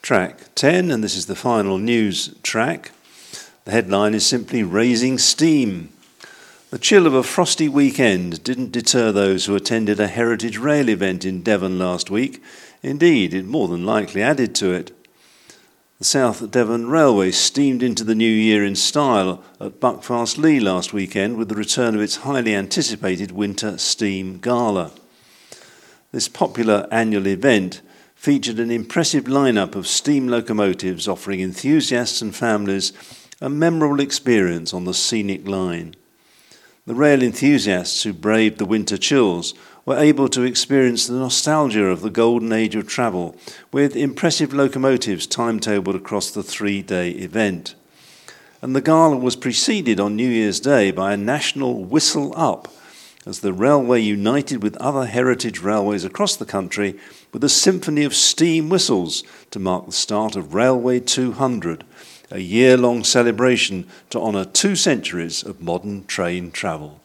Track 10, and this is the final news track. The headline is simply Raising Steam. The chill of a frosty weekend didn't deter those who attended a Heritage Rail event in Devon last week. Indeed, it more than likely added to it. The South Devon Railway steamed into the new year in style at Buckfast Leigh last weekend with the return of its highly anticipated Winter Steam Gala. This popular annual event featured an impressive lineup of steam locomotives offering enthusiasts and families a memorable experience on the scenic line. The rail enthusiasts who braved the winter chills were able to experience the nostalgia of the golden age of travel, with impressive locomotives timetabled across the 3-day event. And the gala was preceded on New Year's Day by a national whistle up, as the railway united with other heritage railways across the country with a symphony of steam whistles to mark the start of Railway 200, a year-long celebration to honour 2 centuries of modern train travel.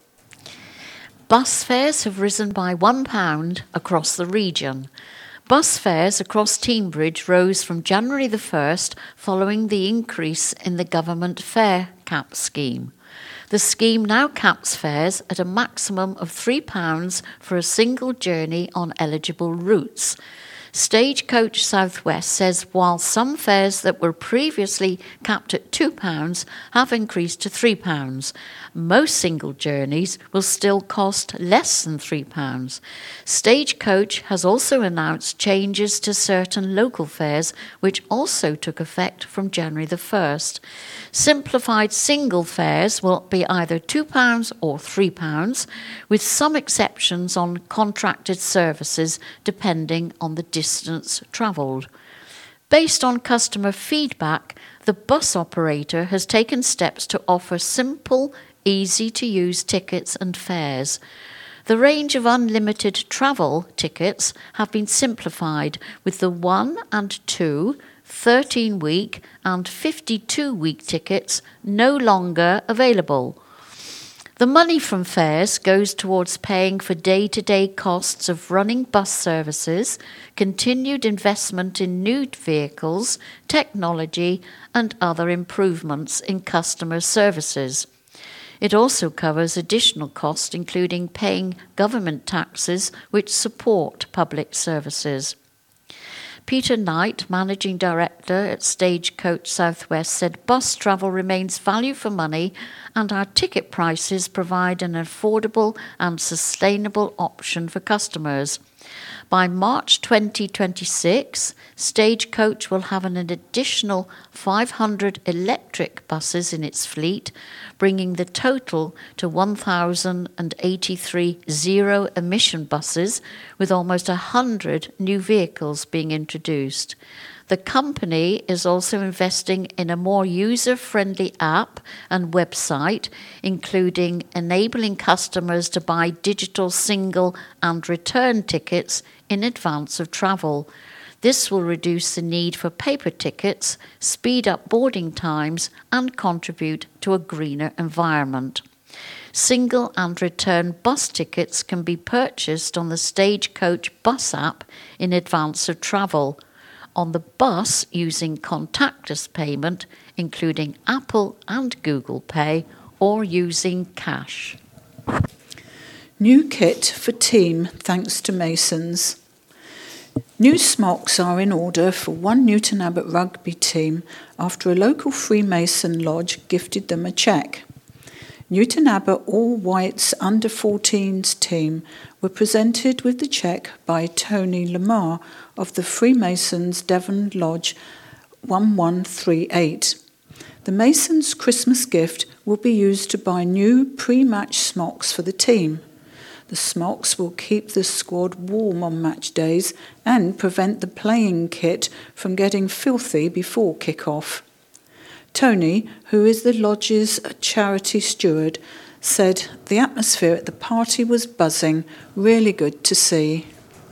Bus fares have risen by £1 across the region. Bus fares across Teignbridge rose from January the 1st following the increase in the government fare cap scheme. The scheme now caps fares at a maximum of £3 for a single journey on eligible routes. Stagecoach South West says while some fares that were previously capped at £2 have increased to £3, most single journeys will still cost less than £3. Stagecoach has also announced changes to certain local fares, which also took effect from January the 1st. Simplified single fares will be either £2 or £3, with some exceptions on contracted services depending on the distance travelled. Based on customer feedback, the bus operator has taken steps to offer simple, easy-to-use tickets and fares. The range of unlimited travel tickets have been simplified, with the 1 and 2, 13-week and 52-week tickets no longer available. The money from fares goes towards paying for day-to-day costs of running bus services, continued investment in new vehicles, technology, and other improvements in customer services. It also covers additional costs, including paying government taxes which support public services. Peter Knight, Managing Director at Stagecoach South West, said bus travel remains value for money and our ticket prices provide an affordable and sustainable option for customers. By March 2026, Stagecoach will have an additional 500 electric buses in its fleet, bringing the total to 1,083 zero-emission buses, with almost 100 new vehicles being introduced. The company is also investing in a more user-friendly app and website, including enabling customers to buy digital single and return tickets in advance of travel. This will reduce the need for paper tickets, speed up boarding times, and contribute to a greener environment. Single and return bus tickets can be purchased on the Stagecoach bus app in advance of travel. On the bus, using contactless payment, including Apple and Google Pay, or using cash. New kit for team thanks to Masons. New smocks are in order for one Newton Abbot rugby team after a local Freemason lodge gifted them a cheque. Newton Abbot All Whites under-14s team were presented with the cheque by Tony Lamar of the Freemasons Devon Lodge 1138. The Masons' Christmas gift will be used to buy new pre-match smocks for the team. The smocks will keep the squad warm on match days and prevent the playing kit from getting filthy before kick-off. Tony, who is the lodge's charity steward, said the atmosphere at the party was buzzing, really good to see.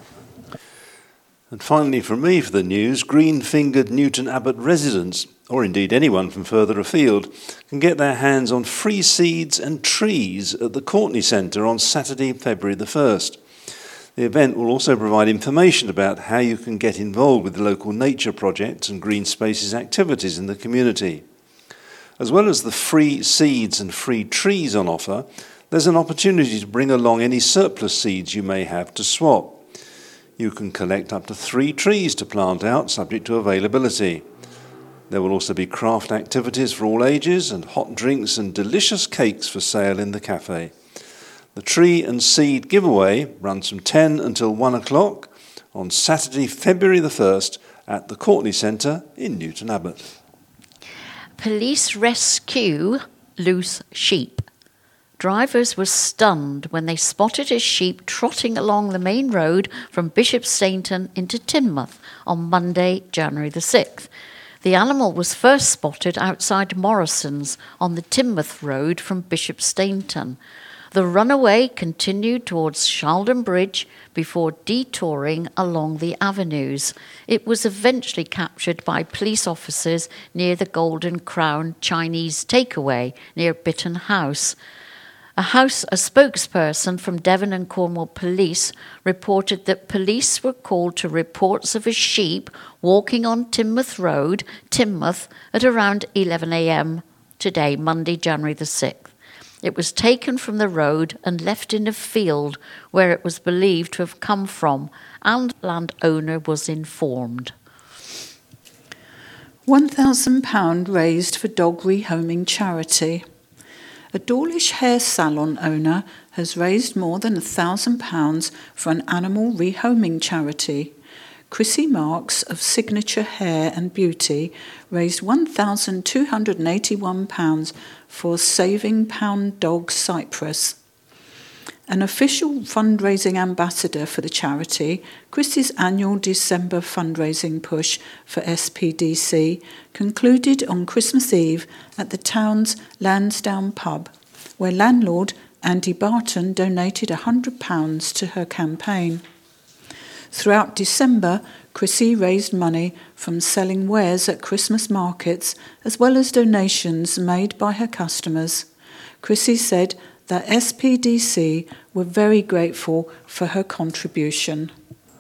And finally from me for the news, green-fingered Newton Abbot residents, or indeed anyone from further afield, can get their hands on free seeds and trees at the Courtney Centre on Saturday, February the 1st. The event will also provide information about how you can get involved with the local nature projects and green spaces activities in the community. As well as the free seeds and free trees on offer, there's an opportunity to bring along any surplus seeds you may have to swap. You can collect up to 3 trees to plant out, subject to availability. There will also be craft activities for all ages and hot drinks and delicious cakes for sale in the cafe. The tree and seed giveaway runs from 10 until 1 o'clock on Saturday, February the 1st at the Courtney Centre in Newton Abbot. Police rescue loose sheep. Drivers were stunned when they spotted a sheep trotting along the main road from Bishopstainton into Teignmouth on Monday, January the 6th. The animal was first spotted outside Morrison's on the Teignmouth Road from Bishopstainton. The runaway continued towards Shaldon Bridge before detouring along the avenues. It was eventually captured by police officers near the Golden Crown Chinese takeaway near Bitton House. A spokesperson from Devon and Cornwall Police reported that police were called to reports of a sheep walking on Teignmouth Road, Teignmouth, at around 11 a.m. today, Monday, January the 6th. It was taken from the road and left in a field where it was believed to have come from, and the landowner was informed. £1,000 raised for dog rehoming charity. A Dawlish hair salon owner has raised more than £1,000 for an animal rehoming charity. Chrissy Marks of Signature Hair and Beauty raised £1,281 for Saving Pound Dog Cyprus. An official fundraising ambassador for the charity, Chrissy's annual December fundraising push for SPDC concluded on Christmas Eve at the town's Lansdowne pub, where landlord Andy Barton donated £100 to her campaign. Throughout December, Chrissy raised money from selling wares at Christmas markets as well as donations made by her customers. Chrissy said that SPDC were very grateful for her contribution.